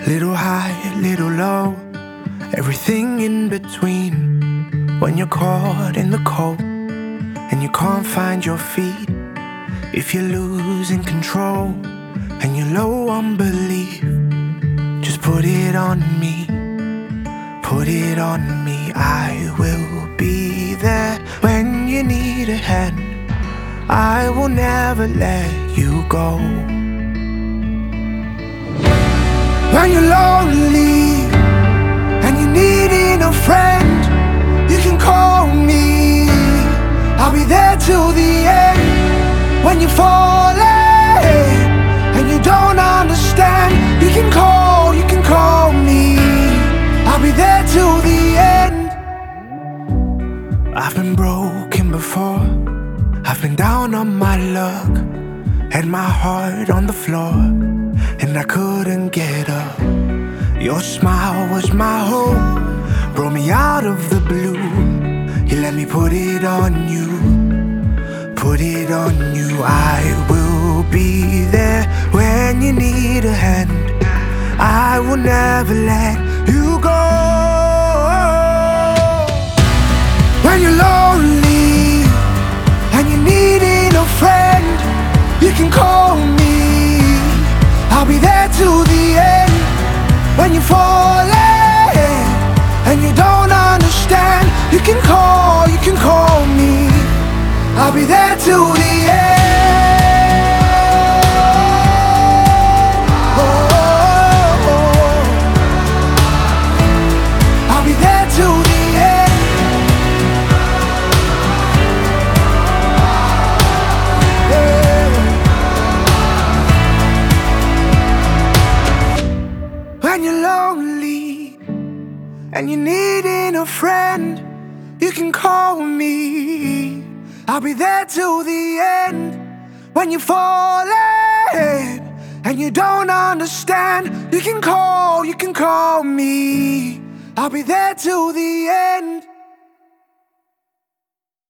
Little high, little low, everything in between. When you're caught in the cold and you can't find your feet, if you're losing control and you're low on belief, just put it on me, put it on me. I will be there when you need a hand. I will never let you go. When you're lonely and you're needing a friend, you can call me. I'll be there till the end. When you're falling and you don't understand, you can call me. I'll be there till the end. I've been broken before, I've been down on my luck, had my heart on the floor, and I couldn't get up. Your smile was my hope, brought me out of the blue. You let me put it on you, put it on you. I will be there when you need a hand. I will never let you go. When you're lonely and you're needing a friend, you can call me. I'll be there till the end. When you're falling and you don't understand, you can call me. I'll be there till the end. Oh, I'll be there till the end. When you're lonely and you're needing a friend, you can call me. I'll be there till the end. When you're falling and you don't understand, you can call me. I'll be there till the end.